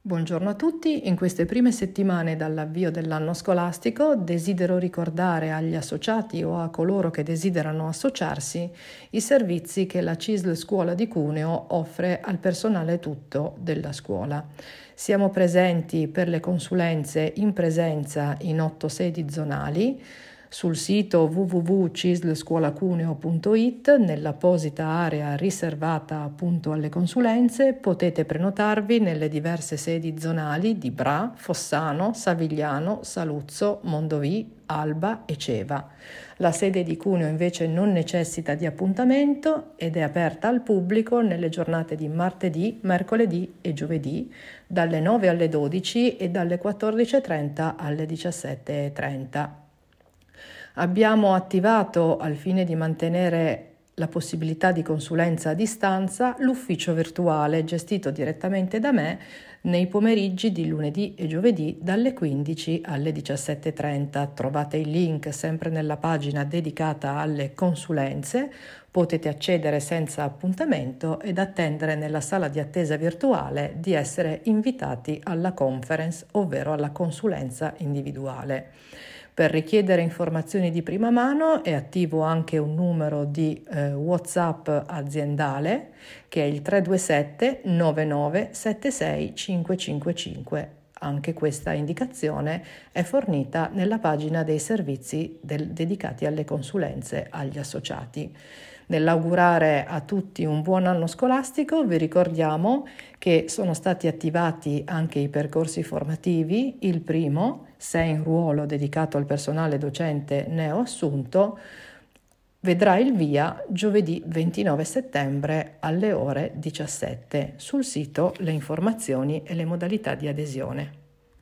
Buongiorno a tutti, in queste prime settimane dall'avvio dell'anno scolastico desidero ricordare agli associati o a coloro che desiderano associarsi i servizi che la CISL Scuola di Cuneo offre al personale tutto della scuola. Siamo presenti per le consulenze in presenza in 8 sedi zonali. Sul sito www.cislscuolacuneo.it, nell'apposita area riservata appunto alle consulenze, potete prenotarvi nelle diverse sedi zonali di Bra, Fossano, Savigliano, Saluzzo, Mondovì, Alba e Ceva. La sede di Cuneo invece non necessita di appuntamento ed è aperta al pubblico nelle giornate di martedì, mercoledì e giovedì dalle 9 alle 12 e dalle 14.30 alle 17.30. Abbiamo attivato, al fine di mantenere la possibilità di consulenza a distanza, l'ufficio virtuale gestito direttamente da me nei pomeriggi di lunedì e giovedì dalle 15 alle 17.30. Trovate il link sempre nella pagina dedicata alle consulenze. Potete accedere senza appuntamento ed attendere nella sala di attesa virtuale di essere invitati alla conference, ovvero alla consulenza individuale. Per richiedere informazioni di prima mano è attivo anche un numero di WhatsApp aziendale che è il 327 99 76 555. Anche questa indicazione è fornita nella pagina dei servizi dedicati alle consulenze agli associati. Nell'augurare a tutti un buon anno scolastico, vi ricordiamo che sono stati attivati anche i percorsi formativi. Il primo, se in ruolo dedicato al personale docente neoassunto, vedrà il via giovedì 29 settembre alle ore 17. Sul sito le informazioni e le modalità di adesione.